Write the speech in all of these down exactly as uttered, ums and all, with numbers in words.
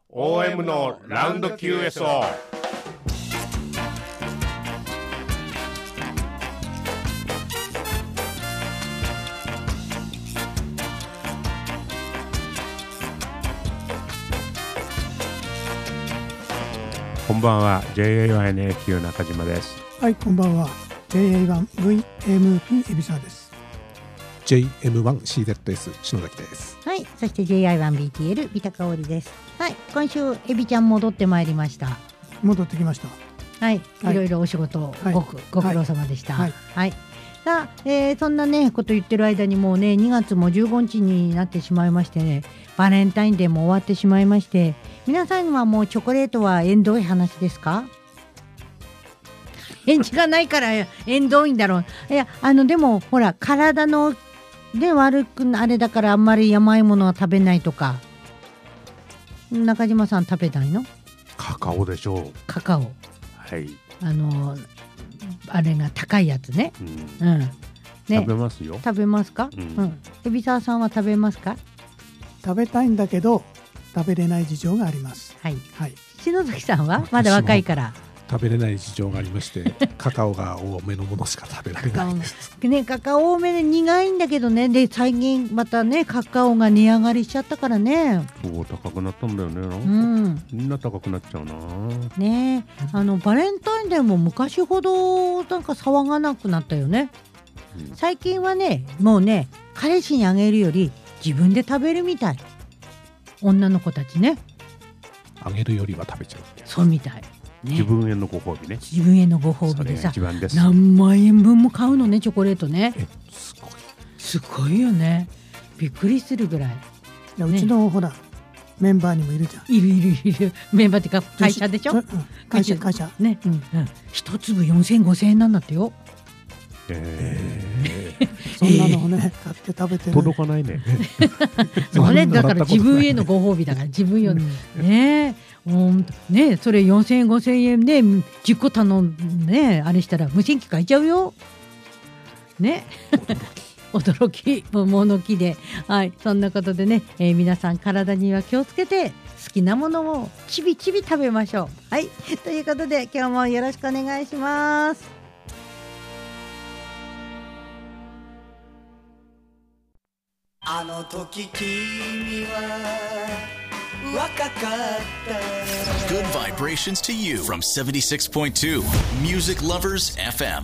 オーエム のラウンド キューエスオー。こんばんは ジェイエーワンエヌエーキュー 中島です。 はい、こんばんは ジェイエーワンブイエムピー 海老沢です。 ジェイエムワンシーゼットエス 篠崎です。 はい、そして ジェイアイワンビーティーエル 三田香織です。はい、今週エビちゃん戻ってまいりました。 戻ってきました。 はい、 はい、 いろいろお仕事、 はい、 ご, ご苦労様でした。 はい、 はい、さあ、えー、そんなねこと言ってる間にもうねにがつもじゅうごにちになってしまいましてね、バレンタインデーも終わってしまいまして、皆さんはもうチョコレートは縁遠い話ですか？返事がないから縁遠いんだろう。いや、あのでもほら体ので悪くあれだからあんまり甘いものは食べないとか。中島さん食べないの？ カカオでしょう。 カカオ、 はい、 あのあれが高いやつね、うん、うん、ね、 食べますよ。 食べますか？うん、うん、海老沢さんは食べますか？ 食べたいんだけど食べれない事情があります。 はい、 はい、 篠崎さんはまだ若いから食べれない事情がありましてカカオが多めのものしか食べられないんです。 ね、カカオ多めで苦いんだけどね。で最近またねカカオが値上がりしちゃったからね。 そう高くなったんだよね。なんか、うん、みんな高くなっちゃうな。 ね、あのバレンタインデーも昔ほどなんか騒がなくなったよね、うん、最近はねもうね彼氏にあげるより自分で食べるみたい。女の子たちねあげるよりは食べちゃう。 そうみたい。ね、 自分へのご褒美ね。 自分へのご褒美でさ、 一番です。 何万円分も買うのねチョコレートね。 えすごいすごいよね。びっくりするぐらい。いや、うちの、ね、ほらメンバーにもいるじゃん。 いるいるいる。メンバーっていうか会社でしょ、うん、 会社会社ね、うんうん、一粒よんせんごせんえんなんだってよ。 えー、 そんなのをね買って食べて、ね、 届かないねそれだから自分へのご褒美だから自分よ、うん、ねえね、それよんせんえんごせんえんでじゅっこ頼んで、ね、あれしたら無線機買えちゃうよね驚き桃の木で、はい、そんなことでね、えー、皆さん体には気をつけて好きなものをちびちび食べましょう。はい、ということで今日もよろしくお願いします。 あの時君は若かった。 Good vibrations to you from セブンティシックスポイントツー Music Lovers エフエム。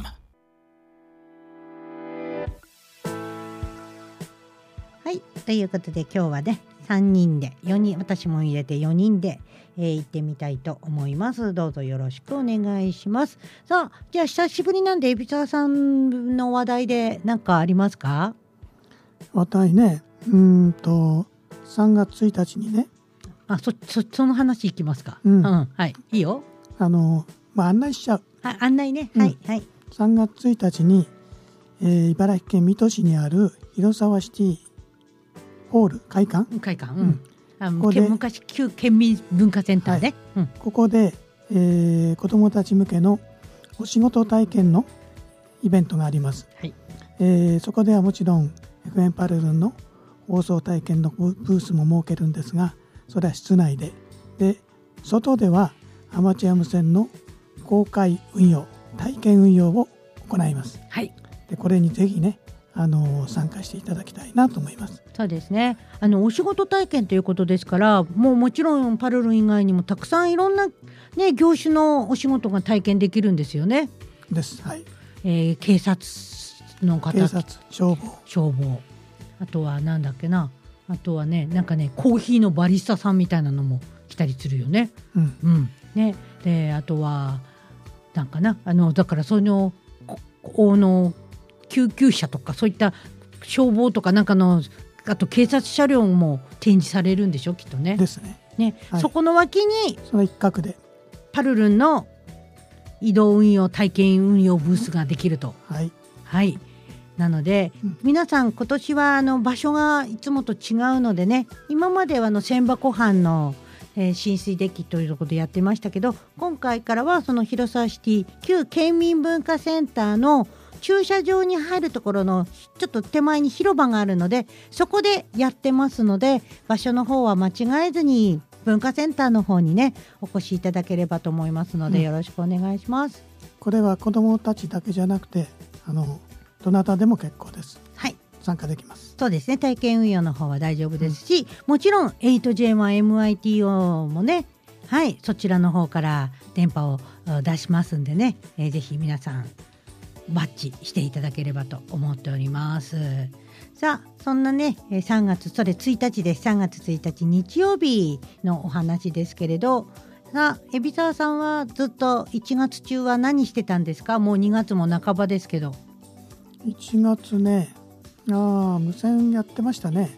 はい、ということで今日はねさんにんでよにん、私も入れてよにんで、えー、行ってみたいと思います。どうぞよろしくお願いします。さあ、じゃあ久しぶりなんで海老沢さんの話題で何かありますか？ 話題ね、うーんとさんがつついたちにね、 あ、そ, そ, その話いきますか、 うんうん、はい、いいよ。 あの、まあ、案内しちゃう。 あ、案内ね、 うん、 はいはい。さんがつついたちに、えー、茨城県水戸市にある広沢シティホール会館会館、うん、あここで昔旧県民文化センターで、はいうん、 ここで、えー、子どもたち向けのお仕事体験のイベントがあります、はい。えー、そこではもちろん エフエム パルルンの放送体験のブースも設けるんですが、それは室内で、で外ではアマチュア無線の公開運用体験運用を行います、はい。でこれにぜひねあの参加していただきたいなと思います。 そうですね、あのお仕事体験ということですから、もうもちろんパルルン以外にもたくさんいろんな、ね、業種のお仕事が体験できるんですよね。 です、はい。 えー、警察の方、 警察、消防、 消防、あとはなんだっけな、あとはねなんかねコーヒーのバリスタさんみたいなのも来たりするよね。うんうんね、であとはなんかなあのだからそのこの救急車とかそういった消防とかなんかのあと警察車両も展示されるんでしょきっとね。 ですね。 ね、 はい、 そこの脇にその一角でパルルンの移動運用体験運用ブースができると。 はいはい。なので、うん、皆さん今年はあの場所がいつもと違うのでね、今まではあの千葉湖畔の、えー、浸水デッキというところでやってましたけど、今回からはその広沢シティ旧県民文化センターの駐車場に入るところのちょっと手前に広場があるので、そこでやってますので、場所の方は間違えずに文化センターの方にねお越しいただければと思いますので、うん、よろしくお願いします。 これは子どもたちだけじゃなくてあのどなたでも結構です。 はい、 参加できます。 そうですね、体験運用の方は大丈夫ですし、うん、もちろん エイトジェーワンエムアイティーオー もね、はい、そちらの方から電波を出しますんでね、えー、ぜひ皆さんバッチしていただければと思っております。さあそんなねさんがつそれついたちです。さんがつついたち日曜日のお話ですけれど、さあ海老沢さんはずっといちがつ中は何してたんですか？もうにがつも半ばですけど。 いちがつね、あ無線やってましたね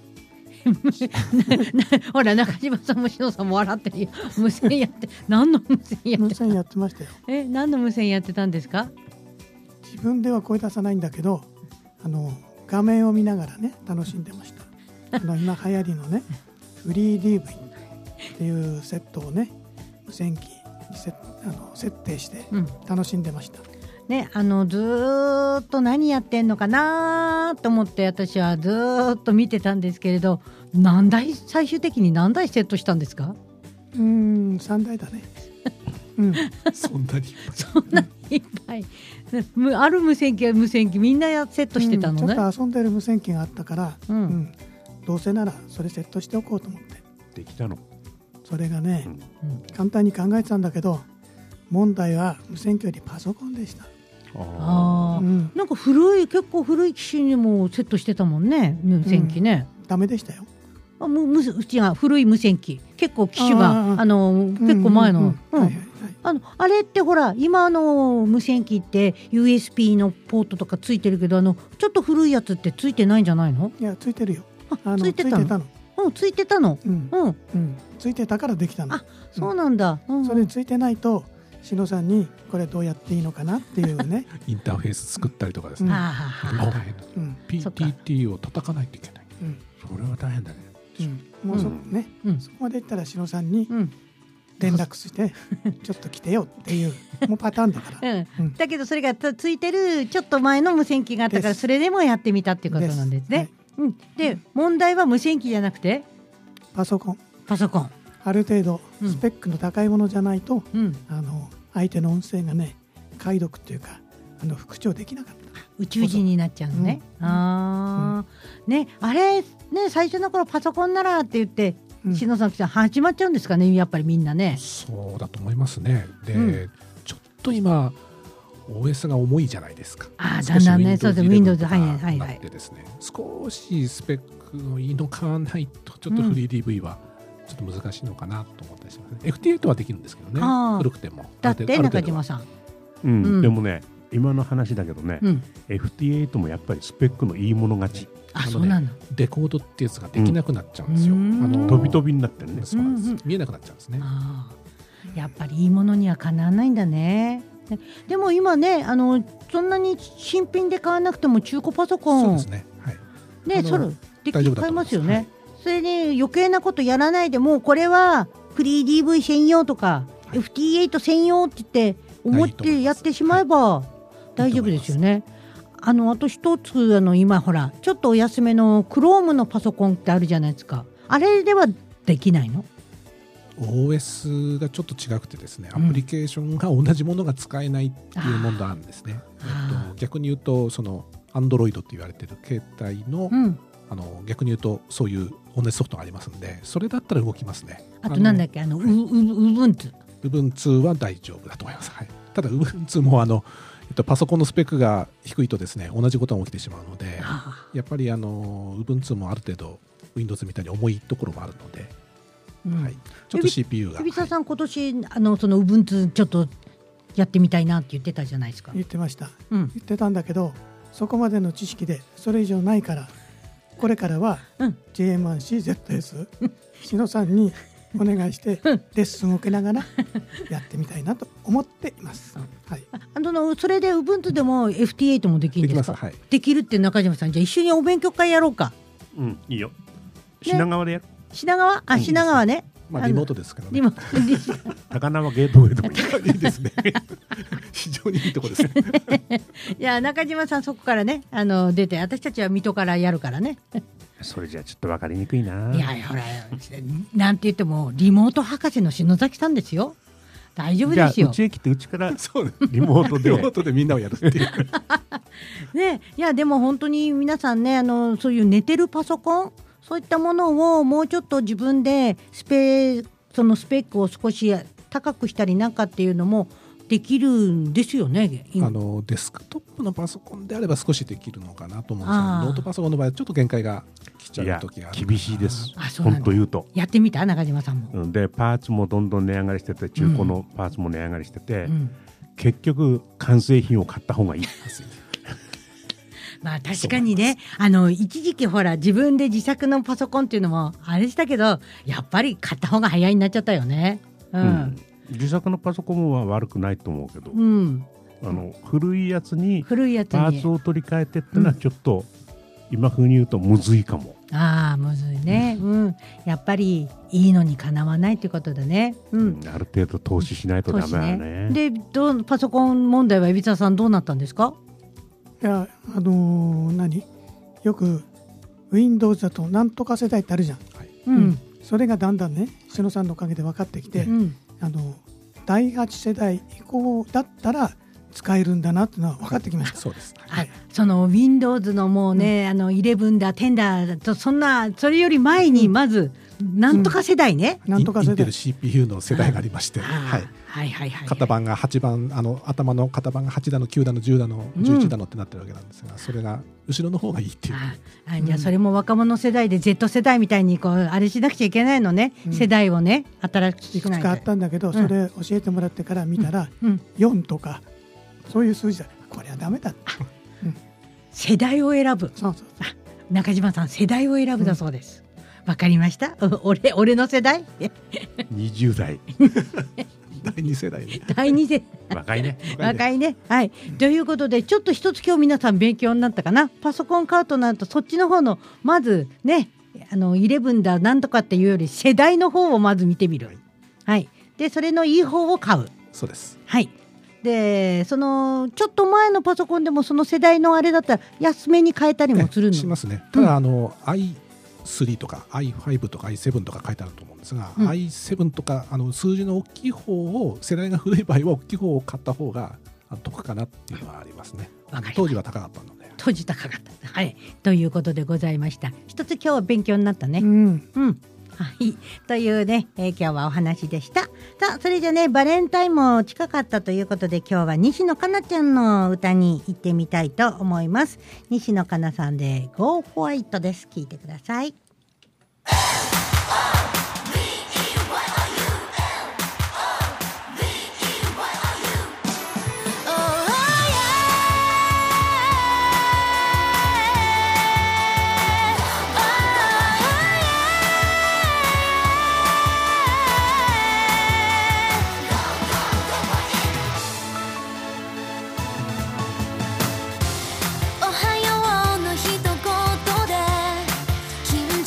ほら中島さんも篠さんも笑ってるよ。無線やって何の無線やってた？ 無線やってましたよ。 え何の無線やってたんですか？ 自分では声出さないんだけどあの画面を見ながらね楽しんでましたあの今流行りのねフリー ディーブイ っていうセットをね無線機にセあの設定して楽しんでました、うんね、あのずーっと何やってんのかなと思って私はずーっと見てたんですけれど、何台最終的に何台セットしたんですか？ うーんさんだいだね、うん、 そんなにそんなにいっぱいある無線機は無線機みんなセットしてたのね、 うん、ちょっと遊んでる無線機があったから、 うんうん、 どうせならそれセットしておこうと思ってできたの。 それがね、 うん、 簡単に考えてたんだけど問題は無線機よりパソコンでした。 あ、うん、なんか古い結構古い機種にもセットしてたもんね無線機ね、 うん、ダメでしたよ。 あむむうちが古い無線機結構機種が あ, あの結構前のあれってほら今の無線機って ユーエスビー のポートとかついてるけどあのちょっと古いやつってついてないんじゃないの？ いやついてるよ。 あついてたの。うんついてたの、 うんうんうん、ついてたからできたの。 あそうなんだ、うんうん、 それついてないと篠さんにこれどうやっていいのかなっていうねインターフェース作ったりとかですね、うん、ピーティーティー を叩かないといけない、 うん、それは大変だね、 うん、もう そ,、うんねうん、そこまでいったら篠さんに連絡してちょっと来てよっていうもうパターンだから、 うんうん、だけどそれがついてるちょっと前の無線機があったからそれでもやってみたっていうことなんですね。で、はいうん、で問題は無線機じゃなくてパソコンパソコンある程度スペックの高いものじゃないと、 うん、 あの相手の音声がね解読っていうかあの復調できなかった。 宇宙人になっちゃうのね、うん、あ、うん、ねあれね最初の頃パソコンならって言って篠崎さん始まっちゃうんですかねやっぱりみんなね。 そうだと思いますね。で、うん、ちょっと今 オーエス が重いじゃないですか。 あだんだんねそうです Windows はいはいはいでですね少しスペックのいいの買わないとちょっとフリー ディーブイ は、うんちょっと難しいのかなと思ったりしますね。エフティーエイト はできるんですけどね古くてもだって中島さん、 うんうん、でもね今の話だけどね、うん、エフティーエイト もやっぱりスペックのいいもの勝ち。 ああそうなの。 デコードってやつができなくなっちゃうんですよ、うん、あの飛び飛びになってるね。 そうなんです、うん、見えなくなっちゃうんですね。 あやっぱりいいものにはかなわないんだね。でも今ねあのそんなに新品で買わなくても中古パソコンそうですね、はい、 ねそれで買いますよね、はい、それで余計なことやらないでもうこれはフリー ディーブイ 専用とか、はい、エフティーエイト 専用って言って思ってやってしまえば大丈夫ですよね。あのあと一つあの今ほらちょっとお安めの Chrome のパソコンってあるじゃないですか。あれではできないの？ オーエス がちょっと違くてですね、アプリケーションが同じものが使えないっていう問題あるんですね。えっと、逆に言うとその Android って言われてる携帯の、うん、あの逆に言うとそういう同じソフトがありますんでそれだったら動きますね。 あとなんだっけあの Ubuntu Ubuntu は大丈夫だと思います、はい、ただ Ubuntu もあのえっと、パソコンのスペックが低いとですね同じことが起きてしまうので、やっぱりあの Ubuntu もある程度 Windows みたいに重いところもあるので、うんはい、ちょっと シーピーユー が海老沢さん、はい、今年あのその Ubuntu ちょっとやってみたいなって言ってたじゃないですか。 言ってました、うん、言ってたんだけどそこまでの知識でそれ以上ないからこれからは ジェイエムワンシーゼットエス 篠さんにお願いしてレッスンを受けながらやってみたいなと思っています、はい、 あのそれで Ubuntu でも エフティーエイト もできるんですか？ できます、はい、 できるって中島さんじゃあ一緒にお勉強会やろうか。 うんいいよ、ね、品川でやる。 品川あ品川ね、 まあ、リモートですけどね。 高輪ゲートウェイとかいいですね非常にいいとこですねいや中島さんそこからねあの出て私たちは水戸からやるからねそれじゃちょっと分かりにくいな。 いやほらなんて言ってもリモート博士の篠崎さんですよ。大丈夫ですよ。 じゃあうちへ来てうちからリモートでリモートでみんなをやるっていうね、いやでも本当に皆さんね、あのそういう寝てるパソコン、そういったものをもうちょっと自分でスペそのスペックを少し高くしたりなんかっていうのもできるんですよね。 あのデスクトップのパソコンであれば少しできるのかなと思うんですが、ノートパソコンの場合はちょっと限界が来ちゃう時がある。 厳しいです。本当言うと。 やってみた中島さんも。 でパーツもどんどん値上がりしてて、中古のパーツも値上がりしてて、うん、結局完成品を買った方がいい。 まあ確かにね、あの一時期ほら自分で自作のパソコンっていうのもあれしたけど、やっぱり買った方が早いになっちゃったよね。うん。うん自作のパソコンは悪くないと思うけど、 うん、 あの古いやつにパーツを取り替えてってのはちょっと、うん、今風に言うとむずいかも。 ああむずいね、うん、やっぱりいいのにかなわないっていうことだね、うん、 ある程度投資しないとダメだね。 でどうパソコン問題は海老沢さんどうなったんですか？ いやあのー、何よく Windows だとなんとか世代ってあるじゃん、はいうん、それがだんだんね篠さんのおかげで分かってきて、うんあのだいはち世代以降だったら使えるんだなっていうのは分かってきました。 そうです、 はい、その Windows のもうね、うん、あのじゅうだじゅうだとそんなそれより前にまずなんとか世代ね、 うん、なんとか世代インテル シーピーユー の世代がありまして、はいはいはいはい、 型番がはちばんあの頭の型番がはちだのきゅうだのじゅうだのじゅういちだのってなってるわけなんですが、うん、それが後ろの方がいいっていう。 ああじゃあそれも若者世代で Z 世代みたいにこうあれしなくちゃいけないのね、うん、世代をね新しくいくつかあったんだけど、うん、それ教えてもらってから見たら、うん、よんとかそういう数字だ、これはダメだ、 うん、世代を選ぶ。そうそうそう、中島さん世代を選ぶだそうです。わ、うん、かりました。俺俺の世代にじゅう代だいに世代ね。 だいに世代若いね。 若いね。はい。ということでちょっと一つ今日皆さん勉強になったかな。パソコン買うとなるとそっちの方のまずねあのじゅうだなんとかっていうより世代の方をまず見てみる。はい。はい、でそれのいい方を買う。 そうです。 はい。でそのちょっと前のパソコンでもその世代のあれだったら安めに変えたりもするの。 しますね。ただ、うん、あの アイスリー とか アイファイブ とか アイセブン とか書いてあると思うんですが、うん、アイセブン とかあの数字の大きい方を世代が古い場合は大きい方を買った方が得かなっていうのはありますね。当時は高かったので。 当時高かった。はい。ということでございました。一つ今日は勉強になったね。 うん。 うんはい、というね、えー、今日はお話でした。さあそれじゃねバレンタインも近かったということで今日は西野カナちゃんの歌に行ってみたいと思います。西野カナさんで Go White です。聞いてください。 おはようの一言で緊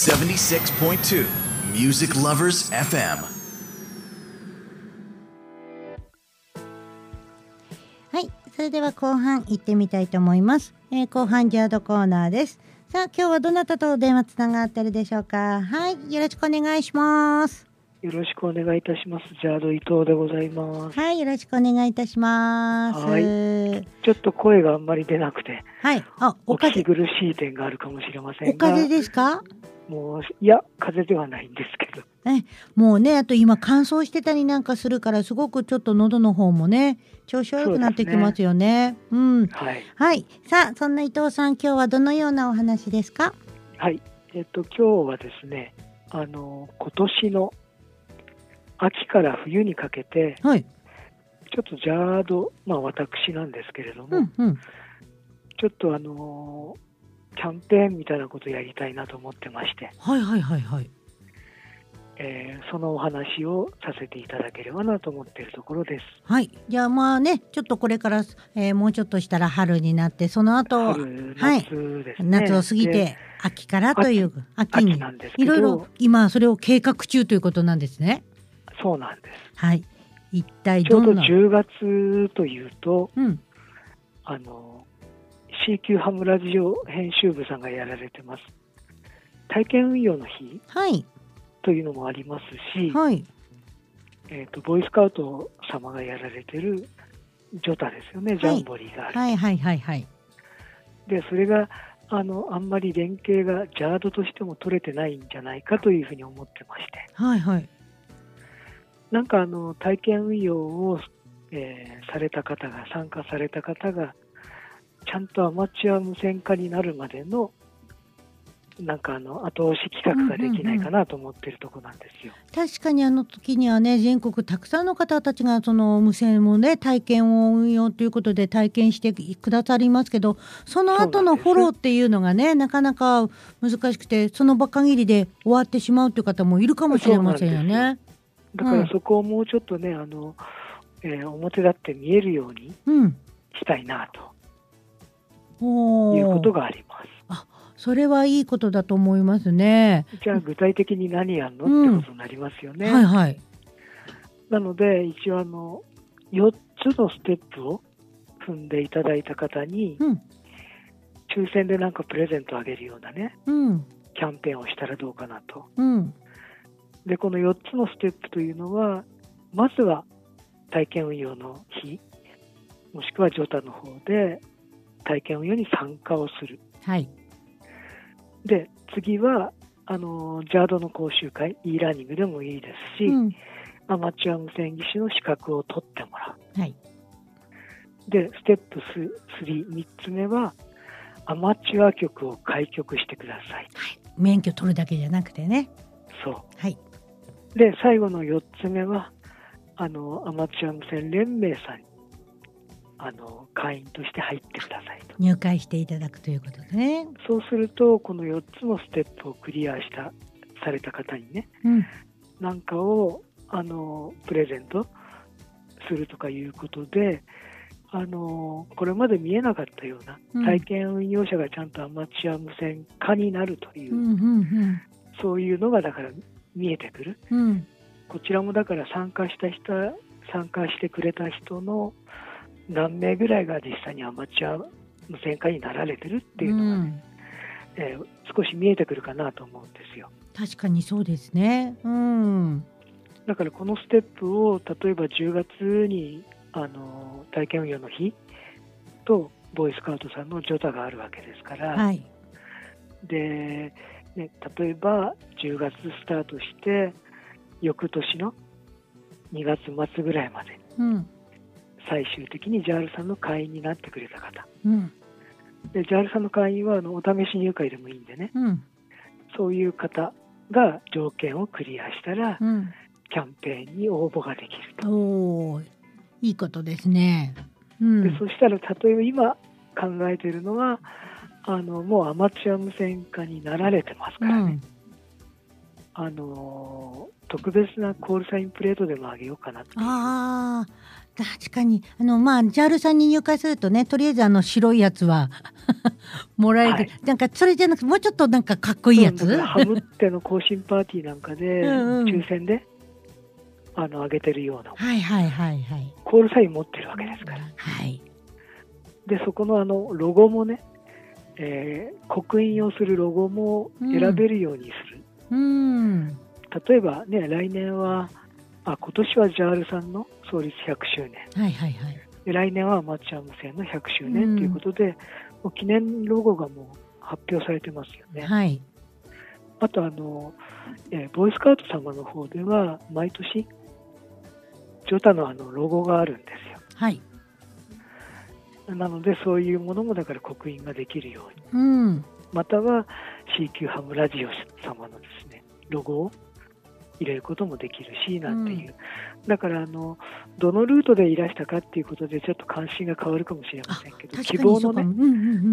セブンティシックスポイントツー Music Lovers エフエム。 はい、それでは後半行ってみたいと思います、えー、後半ジャードコーナーです。さあ今日はどなたと電話つながってるでしょうか。はい、よろしくお願いします。 よろしくお願いいたします。ジャード伊藤でございます。 はい、よろしくお願いいたします。 はい、ちょっと声があんまり出なくて、 はい、あ、 お聞き苦しい点があるかもしれませんが。 お風邪ですか？ もういや風邪ではないんですけど。 え、もうね、あと今乾燥してたりなんかするからすごくちょっと喉の方もね調子悪くなってきますよね。うん。はい。はい。さあそんな伊藤さん、今日はどのようなお話ですか？ はい。えっと今日はですね、あの今年の秋から冬にかけて、はい、ちょっとジャード、まあ私なんですけれども、うんうん、ちょっとあのキャンペーンみたいなことをやりたいなと思ってまして、 はいはいはいはい。 えー、そのお話をさせていただければなと思っているところです。 はい。じゃあまあね、ちょっとこれから、えー、もうちょっとしたら春になって、その後春夏ですね、 はい、夏を過ぎて秋からという秋になんですけど、 いろいろ今それを計画中ということなんですね。 そうなんです。 はい。一体どんな。 ちょうどじゅうがつというと、うん、あの シーキュー ハムラジオ編集部さんがやられてます体験運用の日、はい、というのもありますし、はい、えーと、ボーイスカウト様がやられてるジョタですよね、ジャンボリーがある。 はいはいはいはい。 で、それがあのあんまり連携がジャードとしても取れてないんじゃないかというふうに思ってまして、 はいはい。 なんかあの体験運用を、えー、された方が参加された方がちゃんとアマチュア無線化になるまでのなんかあの後押し企画ができないかなと思っているところなんですよ。 うんうんうん、確かにあの時にはね、全国たくさんの方たちがその無線もね体験を運用ということで体験してくださりますけど、その後のフォローっていうのがねなかなか難しくて、その場限りで終わってしまうという方もいるかもしれませんよね。 だからそこをもうちょっとね、あの、えー、表立って見えるようにしたいなと、うん、いうことがあります。 あ、それはいいことだと思いますね。 じゃあ具体的に何やるの、うん、ってことになりますよね。 はいはい。 なので一応あのよっつのステップを踏んでいただいた方に、うん、抽選でなんかプレゼントあげるようなね、うん、キャンペーンをしたらどうかなと。うん、でこのよっつのステップというのは、まずは体験運用の日、もしくはジョタの方で体験運用に参加をする、はい、で次はあのジャードの講習会、 e ラーニングでもいいですし、うん、アマチュア無線技師の資格を取ってもらう、はい、でステップスリー、みっつめはアマチュア局を開局してください、 はい、免許取るだけじゃなくてね。 そう、 はい、 で最後のよっつめはあのアマチュア無線連盟さんにあの会員として入ってくださいと、 入会していただくということでね。 そうするとこのよっつのステップをクリアしたされた方にね、うん、なんかをあのプレゼントするとかいうことで、あのこれまで見えなかったような体験運用者がちゃんとアマチュア無線化になるという、うんうんうん、そういうのがだから見えてくる、うん、こちらもだから参加した人、参加してくれた人の何名ぐらいが実際にアマチュア無線化になられてるっていうのが、ね、うん、えー、少し見えてくるかなと思うんですよ。 確かにそうですね、うん、 だからこのステップを例えばじゅうがつにあの体験運用の日とボーイスカウトさんのジョタがあるわけですから、はい、でね、例えばじゅうがつスタートして翌年のにがつ末ぐらいまでに、うん、最終的に ジャール さんの会員になってくれた方、うん、で ジャール さんの会員はあのお試し入会でもいいんでね、うん、そういう方が条件をクリアしたら、うん、キャンペーンに応募ができると。 おー、いいことですね、 うん、でそしたら例えば今考えているのはあのもうアマチュア無線化になられてますからね、うん、あの特別なコールサインプレートでもあげようかなっていう。 あ、 確かにあの、まあ、ジャールさんに入会するとね、とりあえずあの白いやつはもらえる、はい、なんかそれじゃなくてもうちょっとなんかかっこいいやつ、 ハムっての更新パーティーなんかでうん、抽選であの上げてるような、 はいはいはいはい、 コールサイン持ってるわけですから、 はい、 でそこのあのロゴもね、えー、刻印をするロゴも選べるようにする、 うん、 例えばね、来年はあ今年はジャールさんの創立ひゃくしゅうねん、 はいはいはい、 で来年はアマチュア無線のひゃくしゅうねんということで、うん、もう記念ロゴがもう発表されてますよね、 はい、 あとあの、えー、ボーイスカウト様の方では毎年ジョタのあのロゴがあるんですよ、 はい、 なのでそういうものもだから刻印ができるように、うん、 または シーキュー ハムラジオ様のですねロゴを入れることもできるしなんていう、うん、だからあのどのルートでいらしたかっていうことでちょっと関心が変わるかもしれませんけど、希望のね、うんうんうん、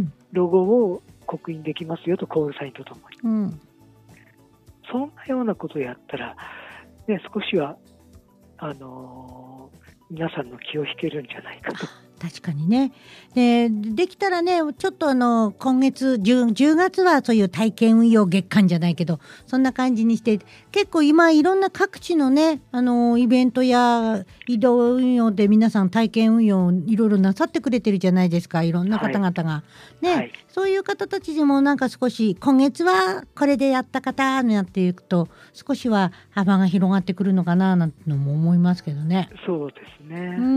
ロゴを刻印できますよと、コールサインとともに、 うん、 そんなようなことをやったら、ね、少しはあのー、皆さんの気を引けるんじゃないかと。 確かにね。で、できたらね、ちょっとあの今月 10, じゅうがつはそういう体験運用月間じゃないけど、そんな感じにして、結構今いろんな各地のね、あのイベントや移動運用で皆さん体験運用いろいろなさってくれてるじゃないですか、いろんな方々が、はい、ね、はい、そういう方たちでもなんか少し今月はこれでやった方になっていくと少しは幅が広がってくるのかななんてのも思いますけどね。 そうですね。 うん。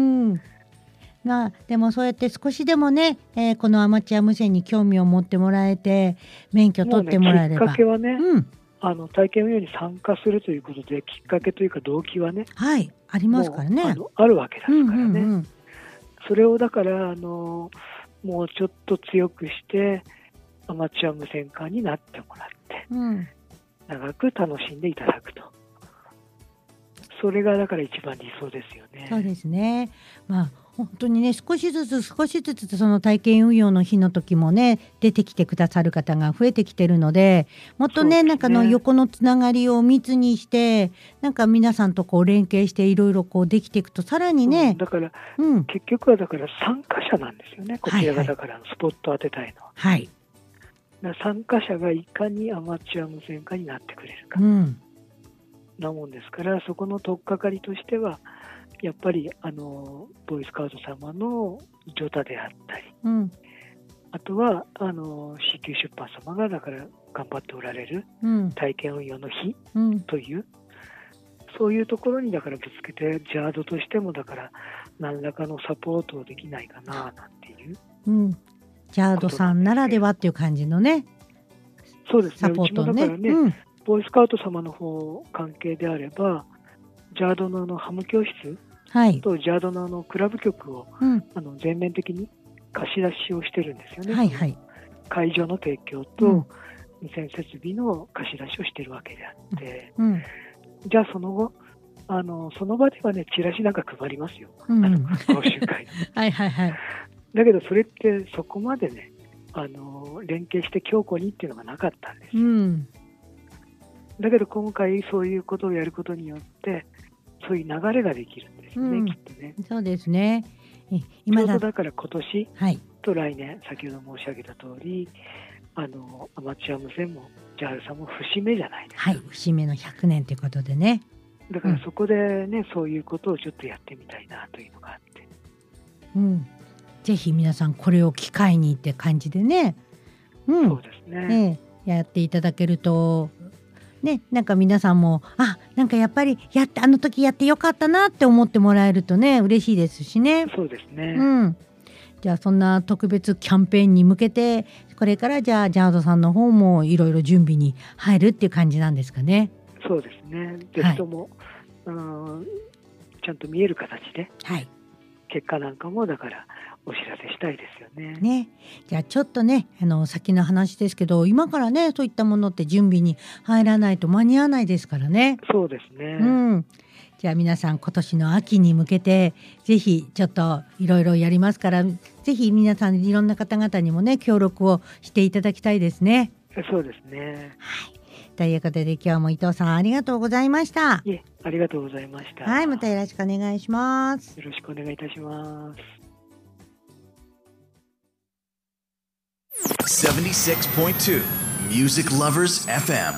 まあ、でもそうやって少しでもね、えー、このアマチュア無線に興味を持ってもらえて免許取ってもらえれば、 もうね、きっかけはね、うん、あの体験運用に参加するということできっかけというか動機はね、 はい、ありますからね、 あのあるわけですからね、 うんうんうん、 それをだからあのもうちょっと強くしてアマチュア無線化になってもらって、うん、長く楽しんでいただくと、それがだから一番理想ですよね。 そうですね。まあ本当にね、少しずつ少しずつその体験運用の日の時もね出てきてくださる方が増えてきてるので、もっと ね, ねなんかの横のつながりを密にしてなんか皆さんとこう連携していろいろこうできていくとさらにね、 うん、だから、うん、結局はだから参加者なんですよね、こちらがだからスポット当てたいのは、 はい、 だ参加者がいかにアマチュア無線化になってくれるか、 うん、 なもんですから、そこの取っかかりとしてはやっぱりあのボーイスカウト様のジョタであったり、 うん、 あとはあの シーキュー 出版様がだから頑張っておられる体験運用の日という、うん、そういうところにだからぶつけて、ジャードとしてもだから何らかのサポートをできないかななんていう、 うん、ジャードさんならではっていう感じのね、 そうですね、 サポートね、 うちもだからね、うん、ボーイスカウト様の方関係であればジャードのあのハム教室はい、 とジャードのあのクラブ局を、うん、あの全面的に貸し出しをしてるんですよね、 はいはい、 会場の提供と無線設備の貸し出しをしてるわけであって、 うん、 じゃあその後あのその場ではねチラシなんか配りますよ、うん、あの講習会はいはい、はい、 だけどそれってそこまでねあの連携して強固にっていうのがなかったんです、 うん、 だけど今回そういうことをやることによってそういう流れができるんですよね、うん、きっとね。 そうですね。 今だちょうどだから今年と来年、 はい、 先ほど申し上げた通り、あのアマチュア無線もジャールさんも節目じゃないですか。 はい、節目のひゃくねんということでね。 だからそこでね、うん、そういうことをちょっとやってみたいなというのがあって、 うん、ぜひ皆さんこれを機会にって感じでね、 うん、そうですね、 えー、やっていただけると。ね、なんか皆さんもあなんかやっぱりやってあの時やってよかったなって思ってもらえるとね嬉しいですしね。 そうですね、 うん、じゃあそんな特別キャンペーンに向けてこれからじゃあジャードさんの方もいろいろ準備に入るっていう感じなんですかね。 そうですね。ぜひとも、はい、うんちゃんと見える形で、 はい、 結果なんかもだからお知らせしたいですよね。 ね、じゃあちょっとねあの先の話ですけど今からねそういったものって準備に入らないと間に合わないですからね。 そうですね、 うん、じゃあ皆さん今年の秋に向けてぜひちょっといろいろやりますからぜひ皆さんいろんな方々にもね協力をしていただきたいですね。 そうですね、 はい、 ということで今日も伊藤さんありがとうございました。 いえ、ありがとうございました。 はい、またよろしくお願いします。 よろしくお願いいたします。 セブンティシックスポイントツー Music Lovers エフエム。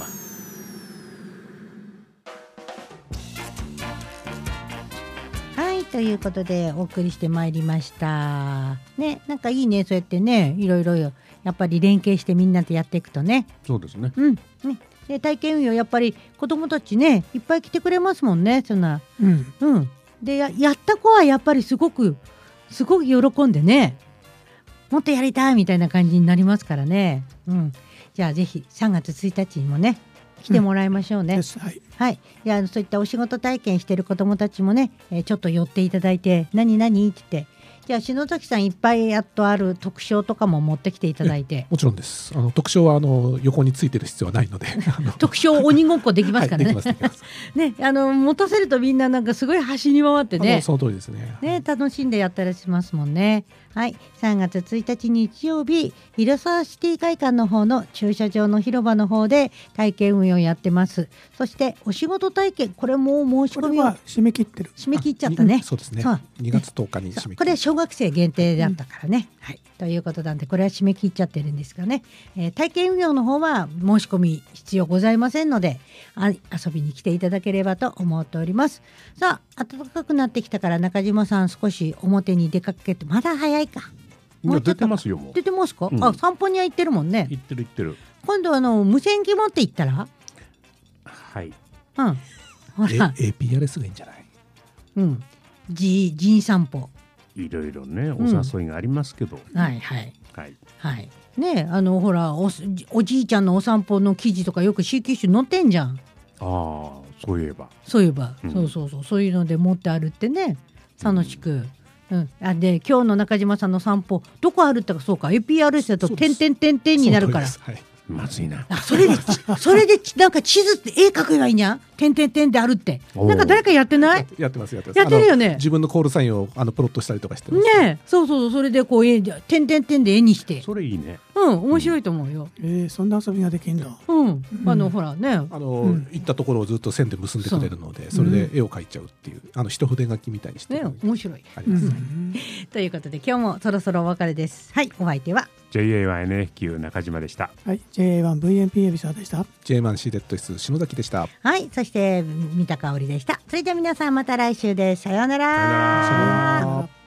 はい、ということでお送りしてまいりましたね。なんかいいね、そうやってね、いろいろやっぱり連携してみんなでやっていくとね。 そうですね。 うん、ね、で体験運用やっぱり子どもたちねいっぱい来てくれますもんね。そんな、うんうん、で や, やった子はやっぱりすごくすごく喜んでね、もっとやりたいみたいな感じになりますからね。うん、じゃあぜひさんがつついたちにもね来てもらいましょうね。うん、 はい、 はい、であのそういったお仕事体験してる子どもたちもね、えー、ちょっと寄っていただいて何何って言って。じゃあ篠崎さんいっぱいやっとある特賞とかも持ってきていただいて。 もちろんです。あの特賞はあの横についてる必要はないので特賞鬼ごっこできますからね。はい、ね、あの持たせるとみんななんかすごい走り回ってね、 その通りですね。 ね、楽しんでやったりしますもんね。はい、さんがつついたち日曜日広沢シティ会館の方の駐車場の広場の方で体験運用やってます。そしてお仕事体験、これも申し込みは締め切ってる。 締め切っちゃったね。 そうですね。にがつとおかに締め切って、 これは小学生限定だったからね。うん、はい、ということなんでこれは締め切っちゃってるんですがね、えー、体験運用の方は申し込み必要ございませんのであ遊びに来ていただければと思っております。さあ暖かくなってきたから中島さん少し表に出かけて、まだ早いか。 もう出てますよ。もう出てますか。うん、あ、散歩には行ってるもんね。 行ってる行ってる。 今度あの無線機持って行ったら、 はい、 うん、ほらエーピーアールエス がいいんじゃない。 うん、G、G 散歩いろいろねお誘いがありますけど、 うん、はいはいはいはいね、あのほら お, おじいちゃんのお散歩の記事とかよく シーキュー 誌載ってんじゃん。 ああ、そういえばそういえば、 うん、 そうそうそう、そういうので持って歩ってね楽しく、うん、あで今日の中島さんの散歩どこ歩ったか、そうか エーピーアールエス だと点々点々になるから、 はい、 まずいな。 あ、それでそれでなんか地図って絵描けばいいんやん。点々点であるって。なんか誰かやってない？ やってますやってます。 やってるよね。 自分のコールサインをあのプロットしたりとかしてますね。そうそうそう、それでこう絵点々点で絵にして。 それいいね。 うん、面白いと思うよ。 うん、えー、そんな遊びができるんだ。 うん、あの、うん、ほらね、あの、うん、行ったところをずっと線で結んでくれるので、それで絵を描いちゃうっていう、あの一筆書きみたいにしてね、面白い。 あります、ね。 うん、ということで今日もそろそろお別れです。はい、お相手はジェイエーワンエヌエフキュー 中島でした。 はい、ジェイエーワンブイエムピー 海老沢でした。 ジェイエーワンシーデッド S 篠崎でした。 はい、そして三田香織でした。それじゃあ皆さんまた来週です。さようなら。 さようなら。